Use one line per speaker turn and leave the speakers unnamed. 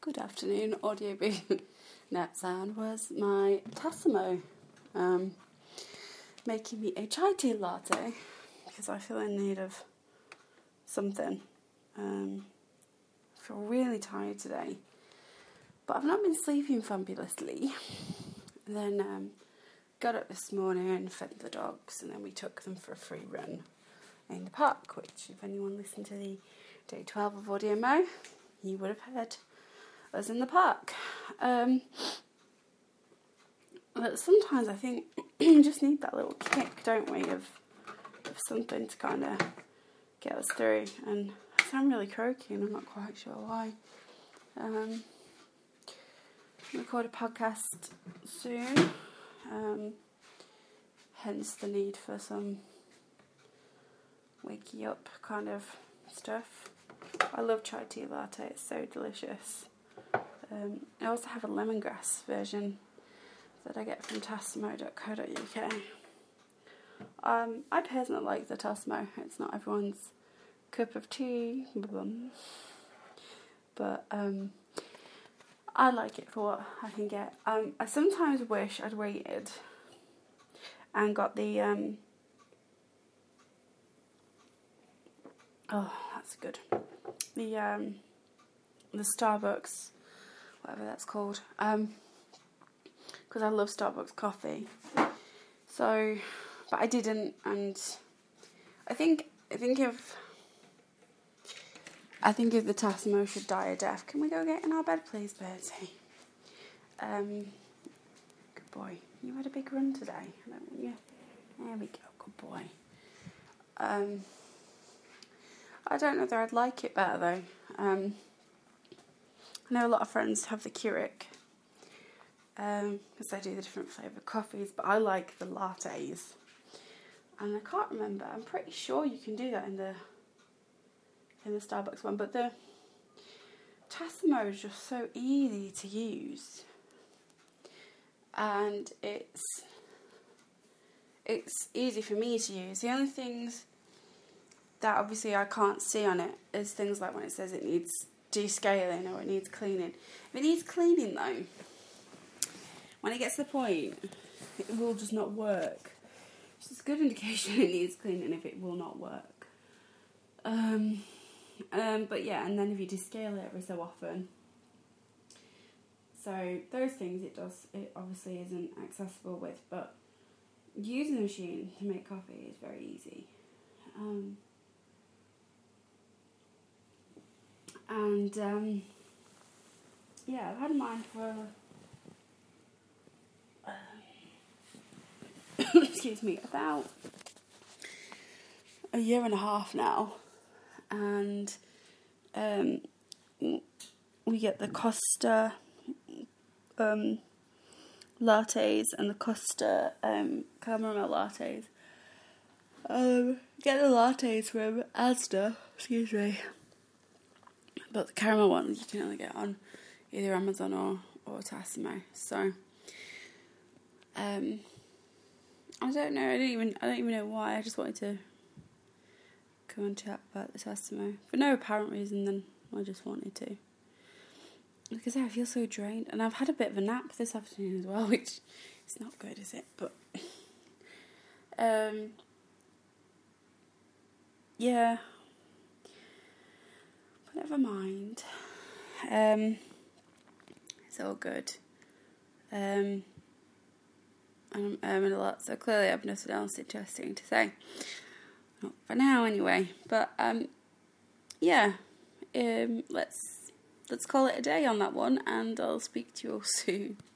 Good afternoon, Audio Boom. That sound was my Tassimo making me a chai tea latte because I feel in need of something. I feel really tired today, but I've not been sleeping fabulously. And then got up this morning and fed the dogs, and then we took them for a free run in the park, which if anyone listened to the day 12 of Audio Mo, you would have heard us in the park. But sometimes I think we just need that little kick, don't we, of something to kind of get us through. And I sound really croaky and I'm not quite sure why. I'll record a podcast soon, hence the need for some wake you up kind of stuff. I love chai tea latte, it's so delicious. I also have a lemongrass version that I get from tassimo.co.uk. I personally like the Tassimo. It's not everyone's cup of tea, but I like it for what I can get. I sometimes wish I'd waited and got the that's good. The Starbucks, whatever that's called, because I love Starbucks coffee. So, but I didn't, and I think if the Tassimo should die a death. Can we go get in our bed, please, Bertie? Good boy. You had a big run today, haven't you? There we go. Good boy. I don't know whether I'd like it better though. I know a lot of friends have the Keurig because they do the different flavoured coffees, but I like the lattes. And I can't remember. I'm pretty sure you can do that in the Starbucks one, but the Tassimo is just so easy to use, and it's easy for me to use. The only things that obviously I can't see on it is things like when it says it needs descaling or it needs cleaning. If it needs cleaning though, when it gets to the point, it will just not work. It's a good indication it needs cleaning if it will not work. But yeah, and then if you descale it every so often. So those things it obviously isn't accessible with, but using the machine to make coffee is very easy. Yeah, I've had mine for excuse me, about a year and a half now, and we get the Costa lattes and the Costa caramel lattes. Get the lattes from Asda, excuse me. But the caramel ones you can only get on either Amazon or Tassimo. So I don't know. I don't even know why. I just wanted to come and chat about the Tassimo for no apparent reason. Then I just wanted to, because I feel so drained, and I've had a bit of a nap this afternoon as well, which is not good, is it? But yeah. But never mind. It's all good. I'm a lot, so clearly I've nothing else interesting to say. Not for now, anyway. But yeah, let's call it a day on that one, and I'll speak to you all soon.